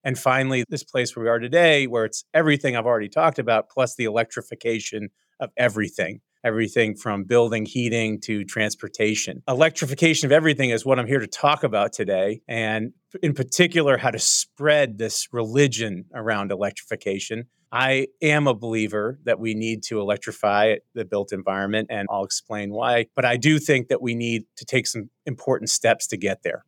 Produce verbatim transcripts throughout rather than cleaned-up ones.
And finally, this place where we are today, where it's everything I've already talked about, plus the electrification of everything, everything from building, heating to transportation. Electrification of everything is what I'm here to talk about today. And in particular, how to spread this religion around electrification. I am a believer that we need to electrify the built environment, and I'll explain why. But I do think that we need to take some important steps to get there.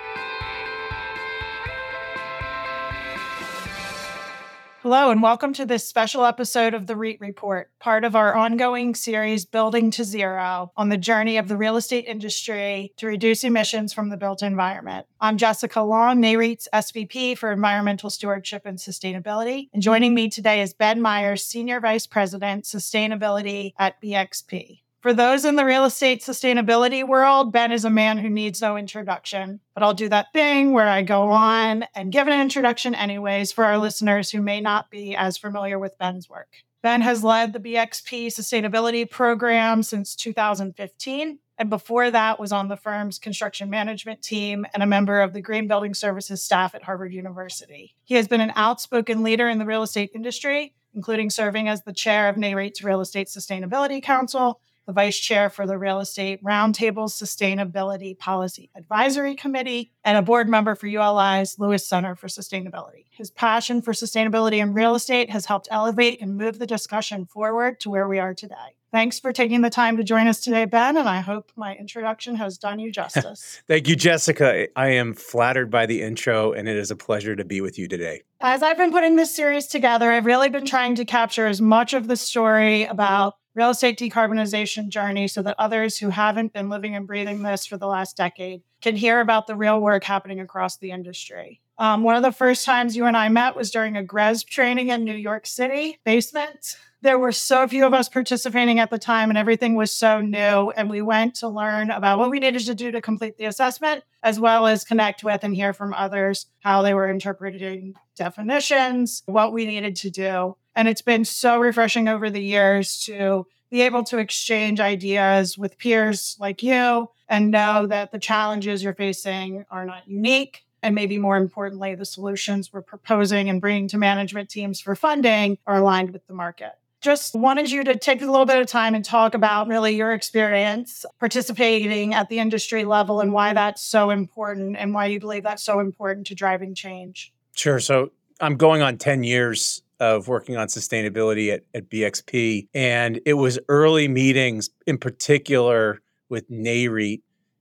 Hello, and welcome to this special episode of the REIT Report, part of our ongoing series, Building to Zero, on the journey of the real estate industry to reduce emissions from the built environment. I'm Jessica Long, NAREIT's S V P for Environmental Stewardship and Sustainability. And joining me today is Ben Myers, Senior Vice President, Sustainability at B X P. For those in the real estate sustainability world, Ben is a man who needs no introduction. But I'll do that thing where I go on and give an introduction anyways for our listeners who may not be as familiar with Ben's work. Ben has led the B X P sustainability program since two thousand fifteen, and before that was on the firm's construction management team and a member of the Green Building Services staff at Harvard University. He has been an outspoken leader in the real estate industry, including serving as the chair of NAREIT's Real Estate Sustainability Council, the vice chair for the Real Estate Roundtable Sustainability Policy Advisory Committee, and a board member for U L I's Lewis Center for Sustainability. His passion for sustainability in real estate has helped elevate and move the discussion forward to where we are today. Thanks for taking the time to join us today, Ben, and I hope my introduction has done you justice. Thank you, Jessica. I am flattered by the intro, and it is a pleasure to be with you today. As I've been putting this series together, I've really been trying to capture as much of the story about real estate decarbonization journey so that others who haven't been living and breathing this for the last decade can hear about the real work happening across the industry. Um, one of the first times you and I met was during a GRESB training in New York City basement. There were so few of us participating at the time, and everything was so new. And we went to learn about what we needed to do to complete the assessment, as well as connect with and hear from others how they were interpreting definitions, what we needed to do. And it's been so refreshing over the years to be able to exchange ideas with peers like you and know that the challenges you're facing are not unique. And maybe more importantly, the solutions we're proposing and bringing to management teams for funding are aligned with the market. Just wanted you to take a little bit of time and talk about really your experience participating at the industry level and why that's so important and why you believe that's so important to driving change. Sure. So I'm going on ten years of working on sustainability at, at B X P. And it was early meetings, in particular with NAREIT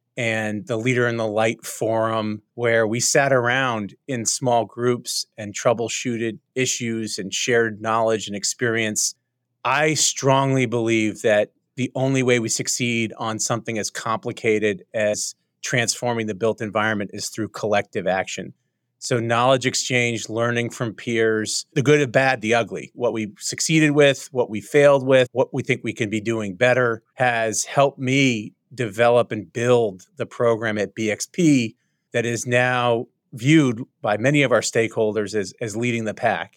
and the Leader in the Light Forum, where we sat around in small groups and troubleshooted issues and shared knowledge and experience. I strongly believe that the only way we succeed on something as complicated as transforming the built environment is through collective action. So knowledge exchange, learning from peers, the good, the bad, the ugly, what we succeeded with, what we failed with, what we think we can be doing better, has helped me develop and build the program at B X P that is now viewed by many of our stakeholders as, as leading the pack.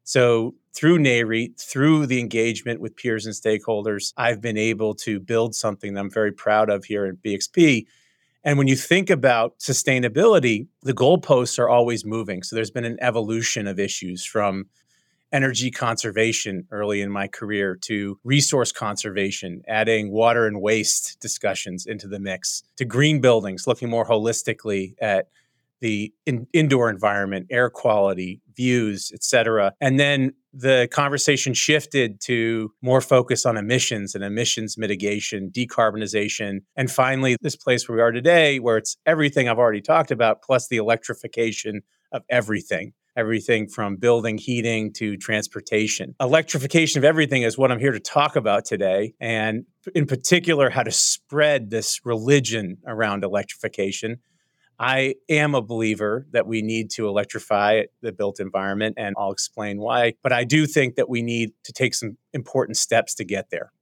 So through NAREIT, through the engagement with peers and stakeholders, I've been able to build something that I'm very proud of here at B X P. And when you think about sustainability, the goalposts are always moving. So there's been an evolution of issues from energy conservation early in my career to resource conservation, adding water and waste discussions into the mix, to green buildings, looking more holistically at the in, indoor environment, air quality, views, et cetera. And then the conversation shifted to more focus on emissions and emissions mitigation, decarbonization, and finally, this place where we are today, where it's everything I've already talked about, plus the electrification of everything. Everything from building, heating to transportation. Electrification of everything is what I'm here to talk about today. And in particular, how to spread this religion around electrification. I am a believer that we need to electrify the built environment, and I'll explain why. But I do think that we need to take some important steps to get there.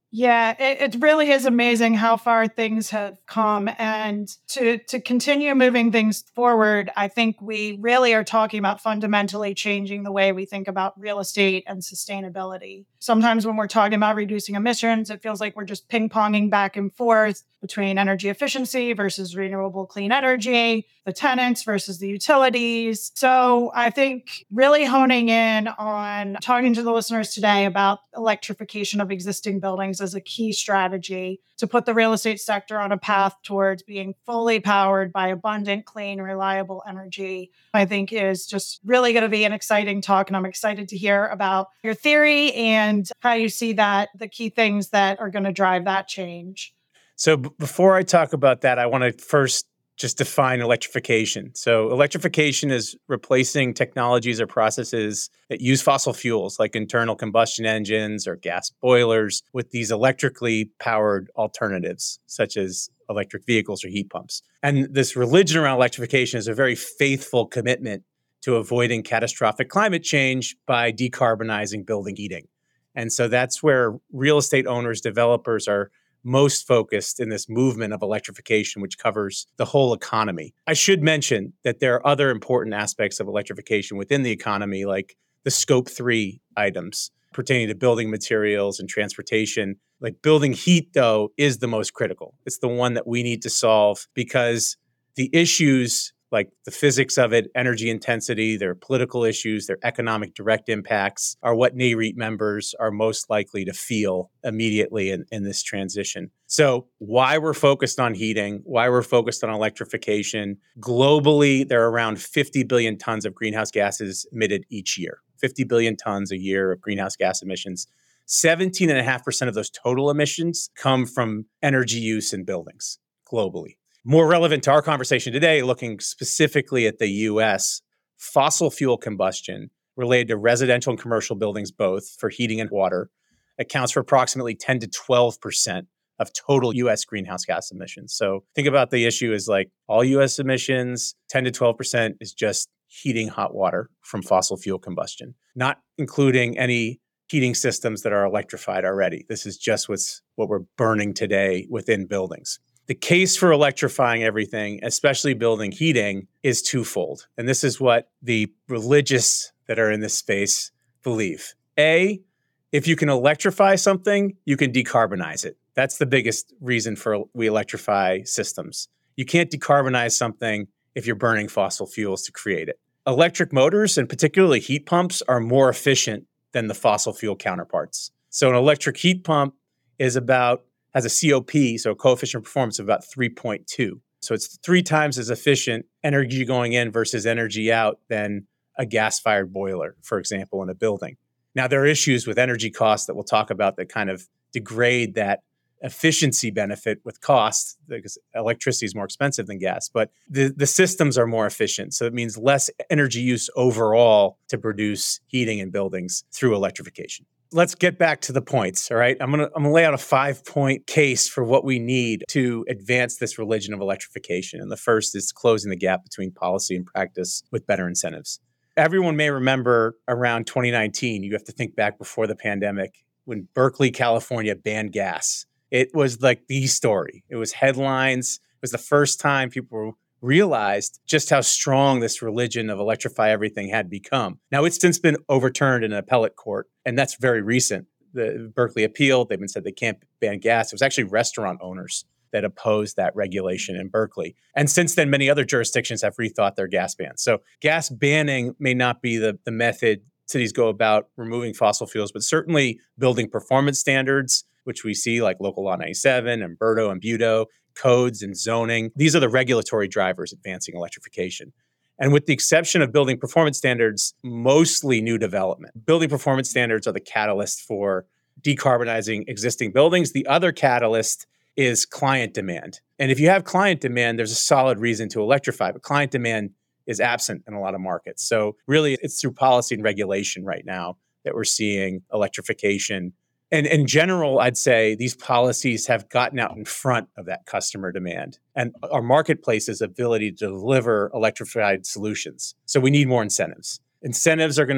Yeah, it, it really is amazing how far things have come. And to, to continue moving things forward, I think we really are talking about fundamentally changing the way we think about real estate and sustainability. Sometimes when we're talking about reducing emissions, it feels like we're just ping-ponging back and forth between energy efficiency versus renewable clean energy, the tenants versus the utilities. So I think really honing in on talking to the listeners today about electrification of existing buildings as a key strategy to put the real estate sector on a path towards being fully powered by abundant, clean, reliable energy, I think is just really going to be an exciting talk. And I'm excited to hear about your theory and how you see that, the key things that are going to drive that change. So b- before I talk about that, I want to first just define electrification. So electrification is replacing technologies or processes that use fossil fuels like internal combustion engines or gas boilers with these electrically powered alternatives, such as electric vehicles or heat pumps. And this religion around electrification is a very faithful commitment to avoiding catastrophic climate change by decarbonizing building heating. And so that's where real estate owners, developers are most focused in this movement of electrification, which covers the whole economy. I should mention that there are other important aspects of electrification within the economy, like the scope three items pertaining to building materials and transportation. Like building heat, though, is the most critical. It's the one that we need to solve because the issues like the physics of it, energy intensity, their political issues, their economic direct impacts are what NAREIT members are most likely to feel immediately in, in this transition. So why we're focused on heating, why we're focused on electrification. Globally, there are around fifty billion tons of greenhouse gases emitted each year. fifty billion tons a year of greenhouse gas emissions. seventeen point five percent of those total emissions come from energy use in buildings globally. More relevant to our conversation today, looking specifically at the U S, fossil fuel combustion related to residential and commercial buildings, both for heating and water, accounts for approximately ten to twelve percent of total U S greenhouse gas emissions. So think about the issue as like all U S emissions, ten to twelve percent is just heating hot water from fossil fuel combustion, not including any heating systems that are electrified already. This is just what's what we're burning today within buildings. The case for electrifying everything, especially building heating, is twofold. And this is what the religious that are in this space believe. A, if you can electrify something, you can decarbonize it. That's the biggest reason for we electrify systems. You can't decarbonize something if you're burning fossil fuels to create it. Electric motors, and particularly heat pumps, are more efficient than the fossil fuel counterparts. So an electric heat pump is about has a C O P, so a coefficient of performance of about three point two. So it's three times as efficient energy going in versus energy out than a gas-fired boiler, for example, in a building. Now, there are issues with energy costs that we'll talk about that kind of degrade that efficiency benefit with cost, because electricity is more expensive than gas, but the, the systems are more efficient. So it means less energy use overall to produce heating in buildings through electrification. Let's get back to the points, all right? I'm going to I'm going to lay out a five-point case for what we need to advance this religion of electrification. And the first is closing the gap between policy and practice with better incentives. Everyone may remember around twenty nineteen, you have to think back before the pandemic, when Berkeley, California banned gas. It was like the story. It was headlines. It was the first time people realized just how strong this religion of electrify everything had become. Now, it's since been overturned in an appellate court, and that's very recent. The Berkeley appealed. They've been said they can't ban gas. It was actually restaurant owners that opposed that regulation in Berkeley. And since then, many other jurisdictions have rethought their gas bans. So gas banning may not be the, the method cities go about removing fossil fuels, but certainly building performance standards, which we see like Local Law ninety-seven, Umberto and Budo, codes and zoning. These are the regulatory drivers advancing electrification. And with the exception of building performance standards, mostly new development. Building performance standards are the catalyst for decarbonizing existing buildings. The other catalyst is client demand. And if you have client demand, there's a solid reason to electrify, but client demand is absent in a lot of markets. So really, it's through policy and regulation right now that we're seeing electrification. And in general, I'd say these policies have gotten out in front of that customer demand and our marketplace's ability to deliver electrified solutions. So we need more incentives. Incentives are going to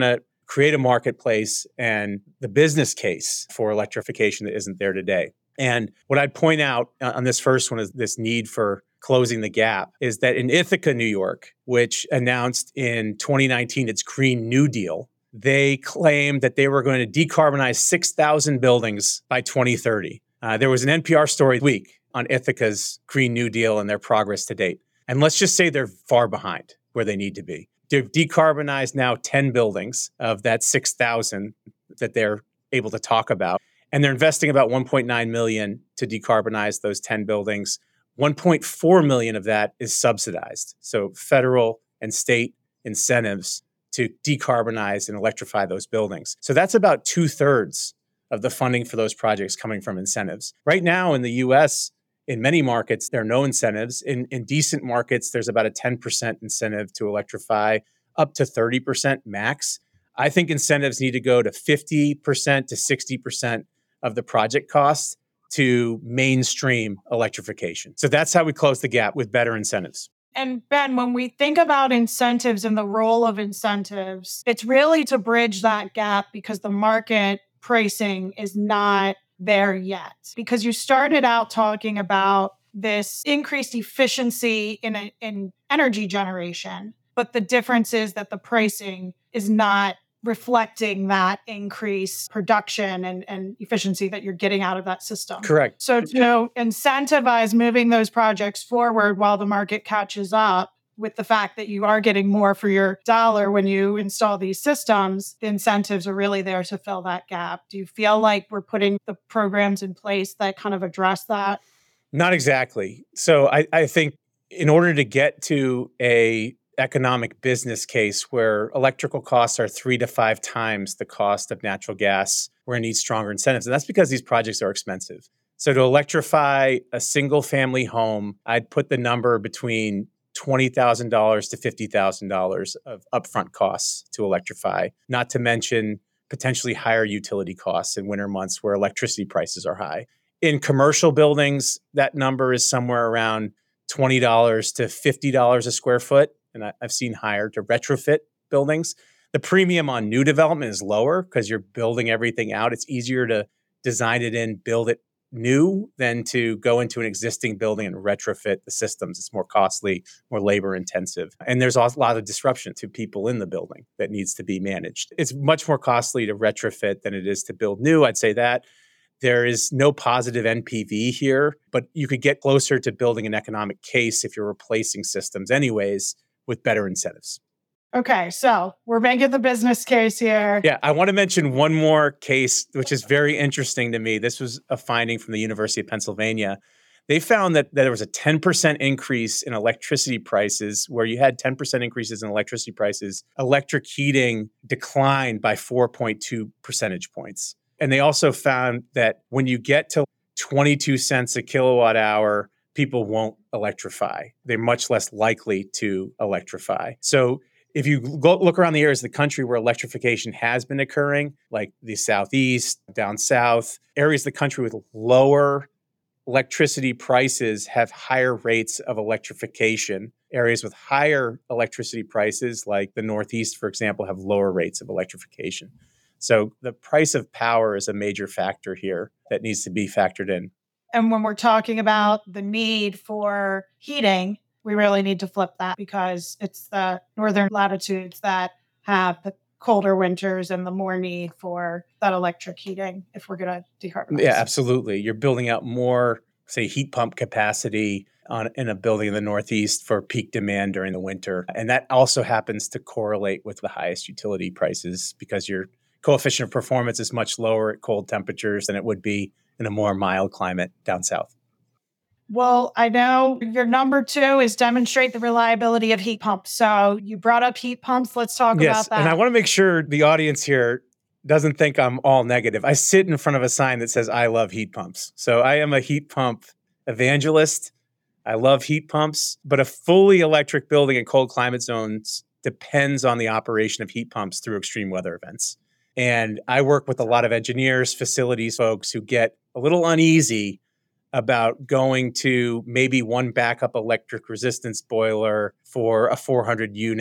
create a marketplace and the business case for electrification that isn't there today. And what I'd point out on this first one is this need for closing the gap is that in Ithaca, New York, which announced in twenty nineteen its Green New Deal, they claimed that they were going to decarbonize six thousand buildings by twenty thirty. Uh, there was an N P R story this week on Ithaca's Green New Deal and their progress to date. And let's just say they're far behind where they need to be. They've decarbonized now ten buildings of that six thousand that they're able to talk about. And they're investing about one point nine million dollars to decarbonize those ten buildings. one point four million dollars of that is subsidized. So federal and state incentives to decarbonize and electrify those buildings. So that's about two thirds of the funding for those projects coming from incentives. Right now in the U S, in many markets, there are no incentives. In, in decent markets, there's about a ten percent incentive to electrify, up to thirty percent max. I think incentives need to go to fifty percent to sixty percent of the project cost to mainstream electrification. So that's how we close the gap with better incentives. And Ben, when we think about incentives and the role of incentives, it's really to bridge that gap because the market pricing is not there yet. Because you started out talking about this increased efficiency in, a, in energy generation, but the difference is that the pricing is not reflecting that increased production and, and efficiency that you're getting out of that system. Correct. So to incentivize moving those projects forward while the market catches up with the fact that you are getting more for your dollar when you install these systems, the incentives are really there to fill that gap. Do you feel like we're putting the programs in place that kind of address that? Not exactly. So I, I think in order to get to a economic business case where electrical costs are three to five times the cost of natural gas, we're going to need stronger incentives. And that's because these projects are expensive. So to electrify a single family home, I'd put the number between twenty thousand dollars to fifty thousand dollars of upfront costs to electrify, not to mention potentially higher utility costs in winter months where electricity prices are high. In commercial buildings, that number is somewhere around twenty dollars to fifty dollars a square foot. And I, I've seen higher to retrofit buildings. The premium on new development is lower because you're building everything out. It's easier to design it in, build it new than to go into an existing building and retrofit the systems. It's more costly, more labor intensive. And there's a lot of disruption to people in the building that needs to be managed. It's much more costly to retrofit than it is to build new. I'd say that. There is no positive N P V here, but you could get closer to building an economic case if you're replacing systems anyways with better incentives. Okay, so we're making the business case here. Yeah, I want to mention one more case, which is very interesting to me. This was a finding from the University of Pennsylvania. They found that, that there was a ten percent increase in electricity prices, where you had ten percent increases in electricity prices. Electric heating declined by four point two percentage points. And they also found that when you get to twenty-two cents a kilowatt hour, people won't electrify. They're much less likely to electrify. So if you go look around the areas of the country where electrification has been occurring, like the Southeast, down south, areas of the country with lower electricity prices have higher rates of electrification. Areas with higher electricity prices, like the Northeast, for example, have lower rates of electrification. So the price of power is a major factor here that needs to be factored in. And when we're talking about the need for heating, we really need to flip that because it's the northern latitudes that have the colder winters and the more need for that electric heating if we're going to decarbonize. Yeah, absolutely. You're building out more, say, heat pump capacity on, in a building in the Northeast for peak demand during the winter. And that also happens to correlate with the highest utility prices because your coefficient of performance is much lower at cold temperatures than it would be in a more mild climate down south. Well, I know your number two is demonstrate the reliability of heat pumps. So you brought up heat pumps. Let's talk yes, about that. And I want to make sure the audience here doesn't think I'm all negative. I sit in front of a sign that says, I love heat pumps. So I am a heat pump evangelist. I love heat pumps, but a fully electric building in cold climate zones depends on the operation of heat pumps through extreme weather events. And I work with a lot of engineers, facilities folks who get a little uneasy about going to maybe one backup electric resistance boiler for a four hundred unit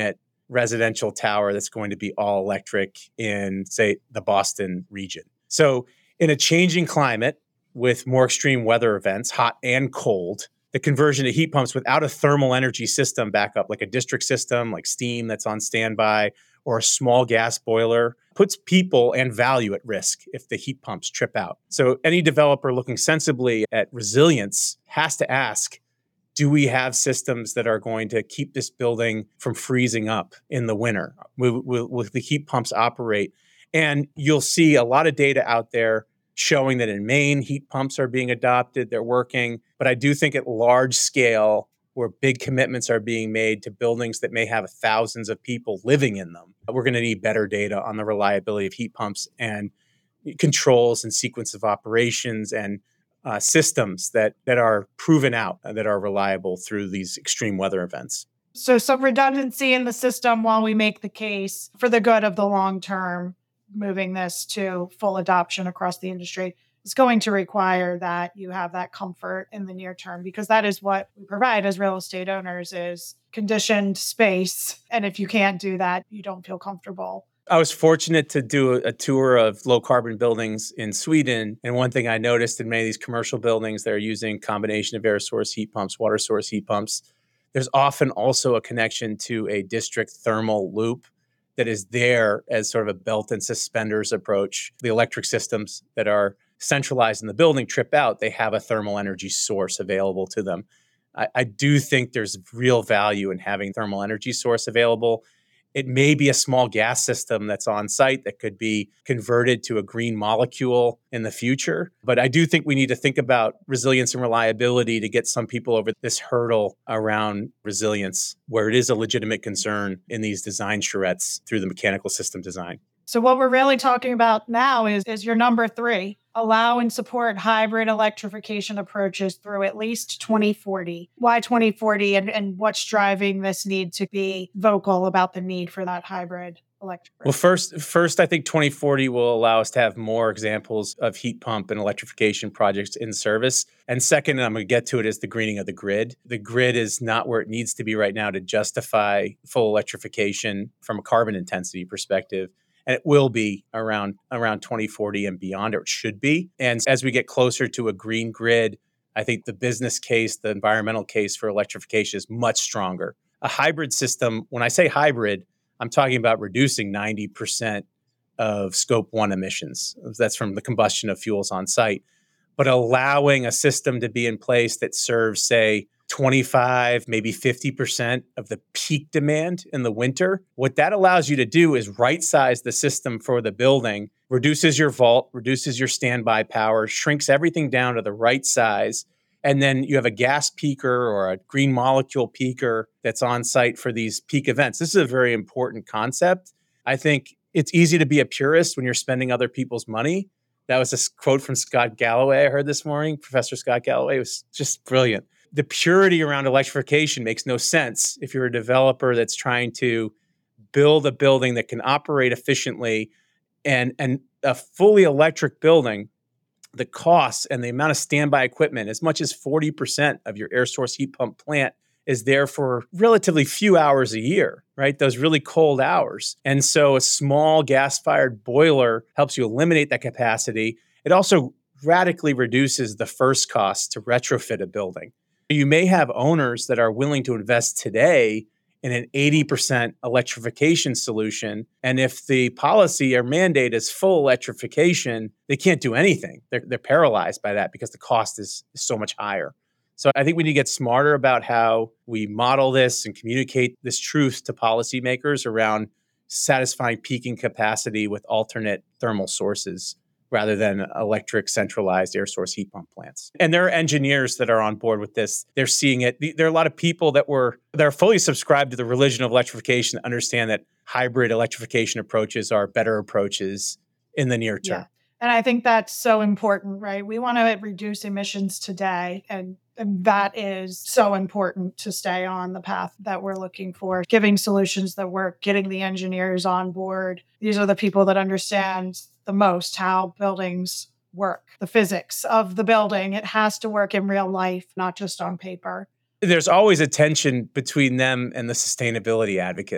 residential tower that's going to be all electric in, say, the Boston region. So in a changing climate with more extreme weather events, hot and cold, the conversion to heat pumps without a thermal energy system backup, like a district system, like steam that's on standby, or a small gas boiler, puts people and value at risk if the heat pumps trip out. So any developer looking sensibly at resilience has to ask, do we have systems that are going to keep this building from freezing up in the winter? Will, will, will the heat pumps operate? And you'll see a lot of data out there showing that in Maine, heat pumps are being adopted, they're working. But I do think at large scale, where big commitments are being made to buildings that may have thousands of people living in them, we're going to need better data on the reliability of heat pumps and controls and sequence of operations and uh, systems that that are proven out, uh, that are reliable through these extreme weather events. So some redundancy in the system while we make the case for the good of the long term, moving this to full adoption across the industry is going to require that you have that comfort in the near term, because that is what we provide as real estate owners is conditioned space. And if you can't do that, you don't feel comfortable. I was fortunate to do a tour of low carbon buildings in Sweden. And one thing I noticed in many of these commercial buildings, they're using combination of air source heat pumps, water source heat pumps. There's often also a connection to a district thermal loop that is there as sort of a belt and suspenders approach. The electric systems that are centralized in the building trip out, they have a thermal energy source available to them. I, I do think there's real value in having thermal energy source available. It may be a small gas system that's on site that could be converted to a green molecule in the future. But I do think we need to think about resilience and reliability to get some people over this hurdle around resilience, where it is a legitimate concern in these design charrettes through the mechanical system design. So what we're really talking about now is, is your number three, allow and support hybrid electrification approaches through at least twenty forty. Why twenty forty, and, and what's driving this need to be vocal about the need for that hybrid electric? Well, first, first, I think twenty forty will allow us to have more examples of heat pump and electrification projects in service. And second, and I'm going to get to it, is the greening of the grid. The grid is not where it needs to be right now to justify full electrification from a carbon intensity perspective. And it will be around around twenty forty and beyond, or it should be. And as we get closer to a green grid, I think the business case, the environmental case for electrification is much stronger. A hybrid system, when I say hybrid, I'm talking about reducing ninety percent of scope one emissions. That's from the combustion of fuels on site. But allowing a system to be in place that serves, say, twenty-five, maybe fifty percent of the peak demand in the winter. What that allows you to do is right-size the system for the building, reduces your vault, reduces your standby power, shrinks everything down to the right size, and then you have a gas peaker or a green molecule peaker that's on site for these peak events. This is a very important concept. I think it's easy to be a purist when you're spending other people's money. That was a quote from Scott Galloway I heard this morning, Professor Scott Galloway. It was just brilliant. The purity around electrification makes no sense if you're a developer that's trying to build a building that can operate efficiently. And, and a fully electric building, the costs and the amount of standby equipment, as much as forty percent of your air source heat pump plant is there for relatively few hours a year, right? Those really cold hours. And so a small gas-fired boiler helps you eliminate that capacity. It also radically reduces the first cost to retrofit a building. You may have owners that are willing to invest today in an eighty percent electrification solution. And if the policy or mandate is full electrification, they can't do anything. They're, they're paralyzed by that because the cost is, is so much higher. So I think we need to get smarter about how we model this and communicate this truth to policymakers around satisfying peaking capacity with alternate thermal sources, rather than electric centralized air source heat pump plants. And there are engineers that are on board with this. They're seeing it. There are a lot of people that were that are fully subscribed to the religion of electrification that understand that hybrid electrification approaches are better approaches in the near term. Yeah. And I think that's so important, right? We want to reduce emissions today, and, and that is so important to stay on the path that we're looking for, giving solutions that work, getting the engineers on board. These are the people that understand the most how buildings work, the physics of the building. It has to work in real life, not just on paper. There's always a tension between them and the sustainability advocates.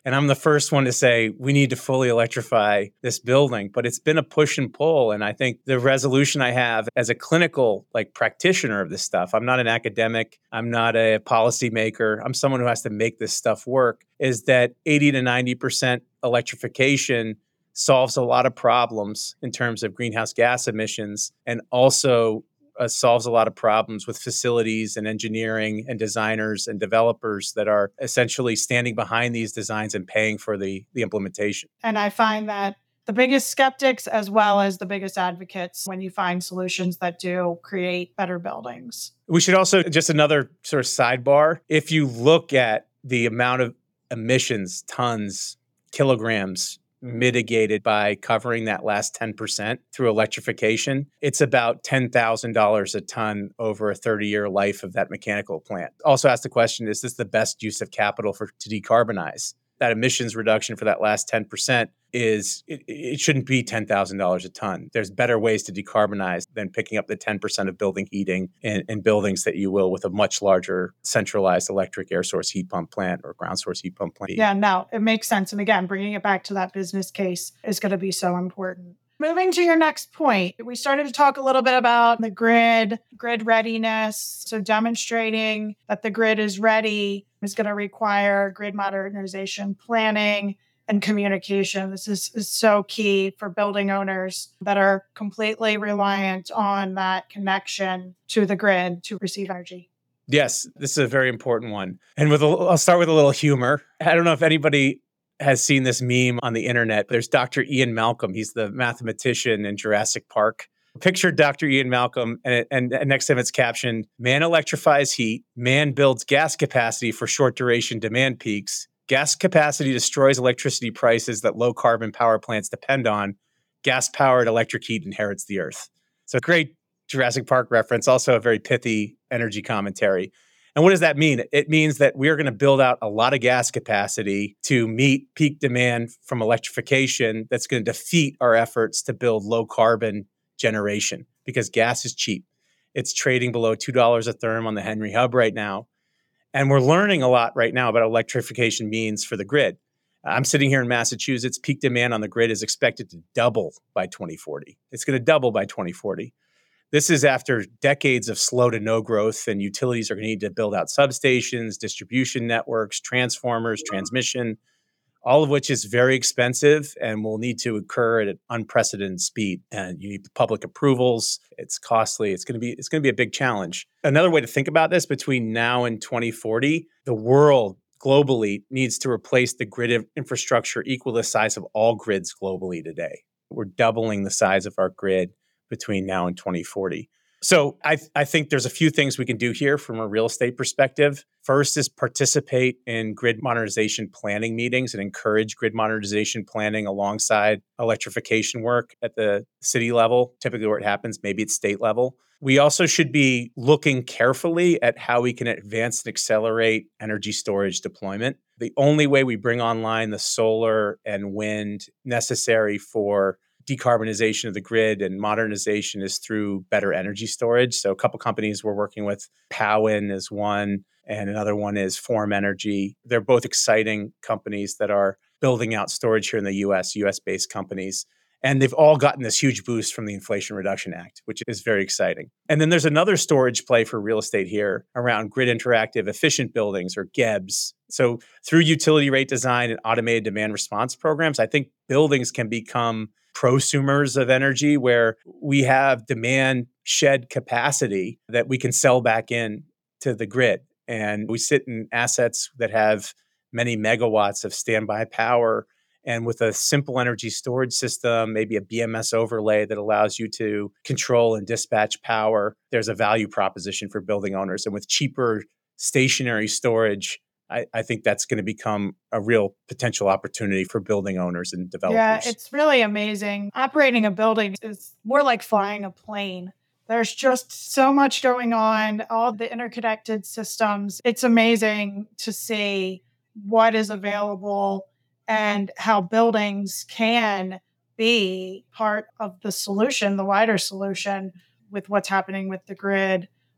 And I'm the first one to say we need to fully electrify this building, but it's been a push and pull. And I think the resolution I have as a clinical like practitioner of this stuff, I'm not an academic, I'm not a policymaker, I'm someone who has to make this stuff work, is that eighty to ninety percent electrification solves a lot of problems in terms of greenhouse gas emissions and also uh, solves a lot of problems with facilities and engineering and designers and developers that are essentially standing behind these designs and paying for the, the implementation. And I find that the biggest skeptics as well as the biggest advocates when you find solutions that do create better buildings. We should also, just another sort of sidebar, if you look at the amount of emissions, tons, kilograms, mitigated by covering that last ten percent through electrification, it's about ten thousand dollars a ton over a thirty-year life of that mechanical plant. Also ask the question, is this the best use of capital for to decarbonize? That emissions reduction for that last ten percent is, it, it shouldn't be ten thousand dollars a ton. There's better ways to decarbonize than picking up the ten percent of building heating in, in buildings that you will with a much larger centralized electric air source heat pump plant or ground source heat pump plant. Yeah, no, it makes sense. And again, bringing it back to that business case is going to be so important. Moving to your next point, we started to talk a little bit about the grid, grid readiness. So demonstrating that the grid is ready is going to require grid modernization planning and communication. This is, is so key for building owners that are completely reliant on that connection to the grid to receive energy. Yes, this is a very important one. And with a, I'll start with a little humor. I don't know if anybody has seen this meme on the internet. There's Doctor Ian Malcolm. He's the mathematician in Jurassic Park. Picture Doctor Ian Malcolm, and, and, and next to him it's captioned, "Man electrifies heat, man builds gas capacity for short duration demand peaks. Gas capacity destroys electricity prices that low carbon power plants depend on. Gas powered electric heat inherits the earth." So great Jurassic Park reference, also a very pithy energy commentary. And what does that mean? It means that we're going to build out a lot of gas capacity to meet peak demand from electrification that's going to defeat our efforts to build low carbon generation because gas is cheap. It's trading below two dollars a therm on the Henry Hub right now. And we're learning a lot right now about what electrification means for the grid. I'm sitting here in Massachusetts. Peak demand on the grid is expected to double by twenty forty. It's going to double by twenty forty. This is after decades of slow to no growth, and utilities are going to need to build out substations, distribution networks, transformers, transmission, all of which is very expensive and will need to occur at an unprecedented speed. And you need public approvals. It's costly. It's going to be it's going to be a big challenge. Another way to think about this, between now and twenty forty, the world globally needs to replace the grid infrastructure equal to the size of all grids globally today. We're doubling the size of our grid between now and twenty forty. So I, th- I think there's a few things we can do here from a real estate perspective. First is participate in grid modernization planning meetings and encourage grid modernization planning alongside electrification work at the city level, typically where it happens, maybe at state level. We also should be looking carefully at how we can advance and accelerate energy storage deployment. The only way we bring online the solar and wind necessary for decarbonization of the grid and modernization is through better energy storage. So a couple companies we're working with, Powin is one, and another one is Form Energy. They're both exciting companies that are building out storage here in the U S, U S-based companies. And they've all gotten this huge boost from the Inflation Reduction Act, which is very exciting. And then there's another storage play for real estate here around grid interactive efficient buildings, or G E Bs. So through utility rate design and automated demand response programs, I think buildings can become prosumers of energy, where we have demand shed capacity that we can sell back in to the grid. And we sit in assets that have many megawatts of standby power. And with a simple energy storage system, maybe a B M S overlay that allows you to control and dispatch power, there's a value proposition for building owners. And with cheaper stationary storage, I, I think that's going to become a real potential opportunity for building owners and developers. Yeah, it's really amazing. Operating a building is more like flying a plane. There's just so much going on, all the interconnected systems. It's amazing to see what is available and how buildings can be part of the solution, the wider solution with what's happening with the grid.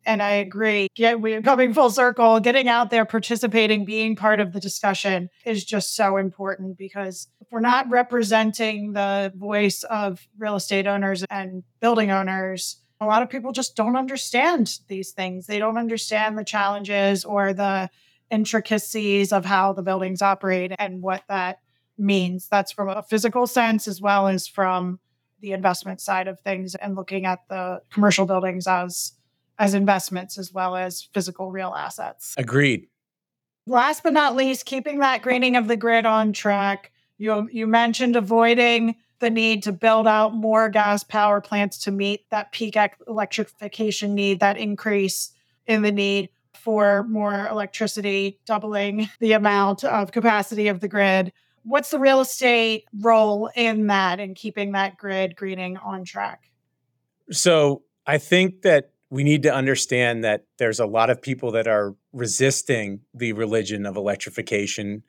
And I agree. Yeah, we're coming full circle. Getting out there, participating, being part of the discussion is just so important, because if we're not representing the voice of real estate owners and building owners, a lot of people just don't understand these things. They don't understand the challenges or the intricacies of how the buildings operate and what that means. That's from a physical sense as well as from the investment side of things, and looking at the commercial buildings as as investments as well as physical real assets. Agreed. Last but not least, keeping that greening of the grid on track. You, you mentioned avoiding the need to build out more gas power plants to meet that peak electrification need, that increase in the need for more electricity, doubling the amount of capacity of the grid. What's the real estate role in that, in keeping that grid greening on track? So I think that we need to understand that there's a lot of people that are resisting the religion of electrification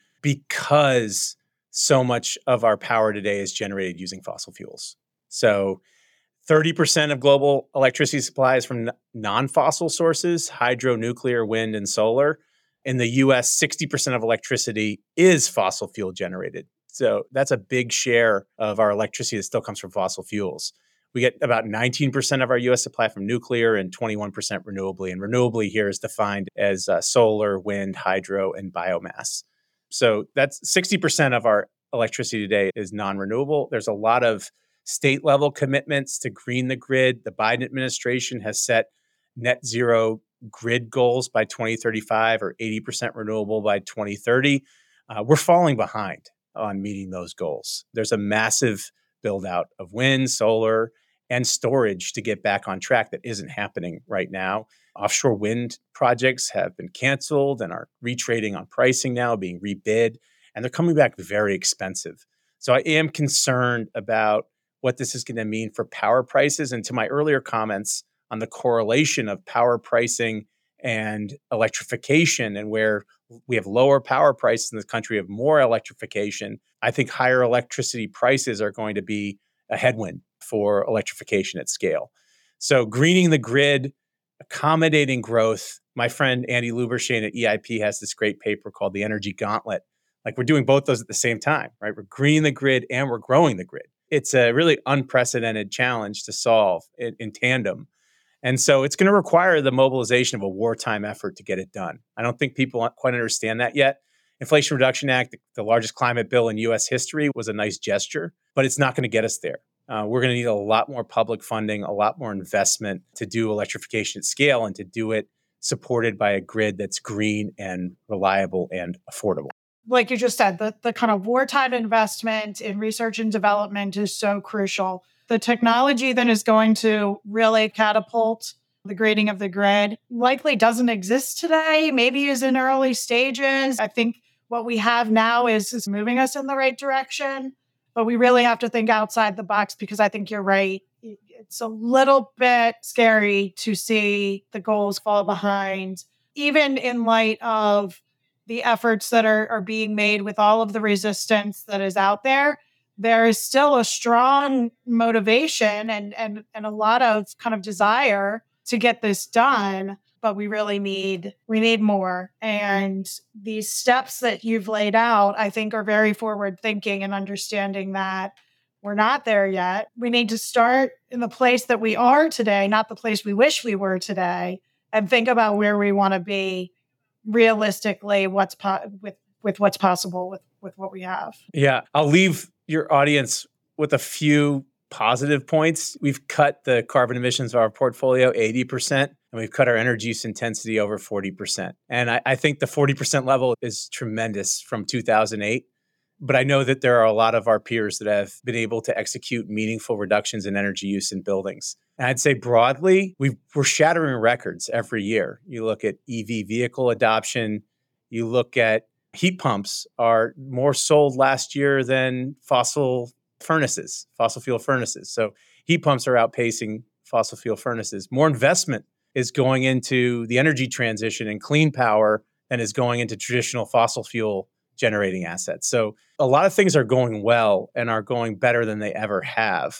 because so much of our power today is generated using fossil fuels. So thirty percent of global electricity supply is from non-fossil sources, hydro, nuclear, wind, and solar. In the U S, sixty percent of electricity is fossil fuel generated. So that's a big share of our electricity that still comes from fossil fuels. We get about nineteen percent of our U S supply from nuclear and twenty-one percent renewably. And renewably here is defined as uh, solar, wind, hydro, and biomass. So that's sixty percent of our electricity today is non-renewable. There's a lot of state level commitments to green the grid. The Biden administration has set net zero grid goals by twenty thirty-five or eighty percent renewable by twenty thirty. Uh, we're falling behind on meeting those goals. There's a massive build out of wind, solar, and storage to get back on track that isn't happening right now. Offshore wind projects have been canceled and are retrading on pricing now, being rebid, and they're coming back very expensive. So I am concerned about what this is going to mean for power prices. And to my earlier comments on the correlation of power pricing and electrification, and where we have lower power prices in this country, of more electrification, I think higher electricity prices are going to be a headwind for electrification at scale. So greening the grid, accommodating growth. My friend Andy Lubershain at E I P has this great paper called The Energy Gauntlet. Like, we're doing both those at the same time, right? We're greening the grid and we're growing the grid. It's a really unprecedented challenge to solve in, in tandem. And so it's going to require the mobilization of a wartime effort to get it done. I don't think people quite understand that yet. Inflation Reduction Act, the largest climate bill in U S history, was a nice gesture, but it's not going to get us there. Uh, we're going to need a lot more public funding, a lot more investment to do electrification at scale, and to do it supported by a grid that's green and reliable and affordable. Like you just said, the, the kind of wartime investment in research and development is so crucial. The technology that is going to really catapult the grading of the grid likely doesn't exist today, maybe is in early stages. I think what we have now is, is moving us in the right direction, but we really have to think outside the box, because I think you're right. It's a little bit scary to see the goals fall behind, even in light of the efforts that are, are being made with all of the resistance that is out there. There is still a strong motivation and, and, and a lot of kind of desire to get this done, but we really need, we need more. And these steps that you've laid out, I think, are very forward thinking and understanding that we're not there yet. We need to start in the place that we are today, not the place we wish we were today, and think about where we want to be realistically, what's po- with, with what's possible with, with what we have. Yeah, I'll leave your audience with a few positive points. We've cut the carbon emissions of our portfolio eighty percent, and we've cut our energy use intensity over forty percent. And I, I think the forty percent level is tremendous from two thousand eight. But I know that there are a lot of our peers that have been able to execute meaningful reductions in energy use in buildings. And I'd say broadly, we've, we're shattering records every year. You look at E V vehicle adoption, you look at heat pumps are more sold last year than fossil furnaces, fossil fuel furnaces. So heat pumps are outpacing fossil fuel furnaces. More investment is going into the energy transition and clean power than is going into traditional fossil fuel generating assets. So a lot of things are going well and are going better than they ever have.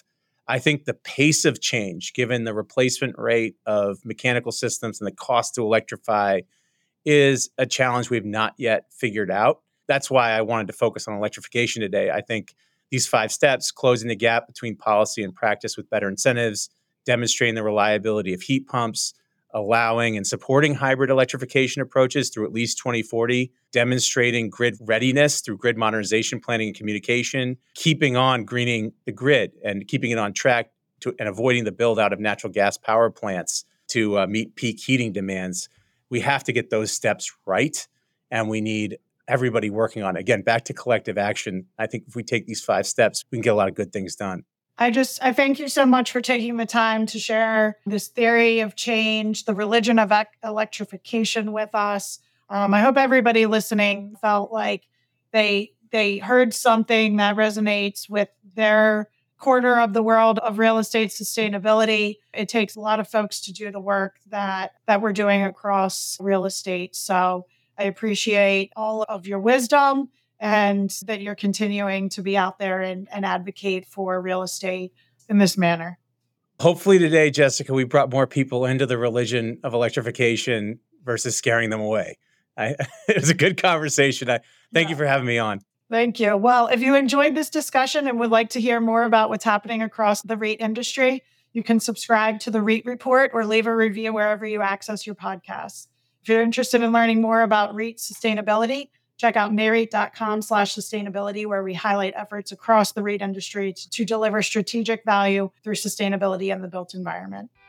I think the pace of change, given the replacement rate of mechanical systems and the cost to electrify, is a challenge we've not yet figured out. That's why I wanted to focus on electrification today. I think these five steps, closing the gap between policy and practice with better incentives, demonstrating the reliability of heat pumps, allowing and supporting hybrid electrification approaches through at least twenty forty, demonstrating grid readiness through grid modernization, planning, and communication, keeping on greening the grid and keeping it on track to, and avoiding the build out of natural gas power plants to uh, meet peak heating demands. We have to get those steps right, and we need everybody working on it. Again, back to collective action. I think if we take these five steps, we can get a lot of good things done. I just, I thank you so much for taking the time to share this theory of change, the religion of ec- electrification with us. Um, I hope everybody listening felt like they they heard something that resonates with their corner of the world of real estate sustainability. It takes a lot of folks to do the work that that we're doing across real estate. So I appreciate all of your wisdom and that you're continuing to be out there and, and advocate for real estate in this manner. Hopefully today, Jessica, we brought more people into the religion of electrification versus scaring them away. I, it was a good conversation. I thank yeah. you for having me on. Thank you. Well, if you enjoyed this discussion and would like to hear more about what's happening across the REIT industry, you can subscribe to the REIT Report or leave a review wherever you access your podcasts. If you're interested in learning more about REIT sustainability, check out nareit.com slash sustainability, where we highlight efforts across the REIT industry to, to deliver strategic value through sustainability in the built environment.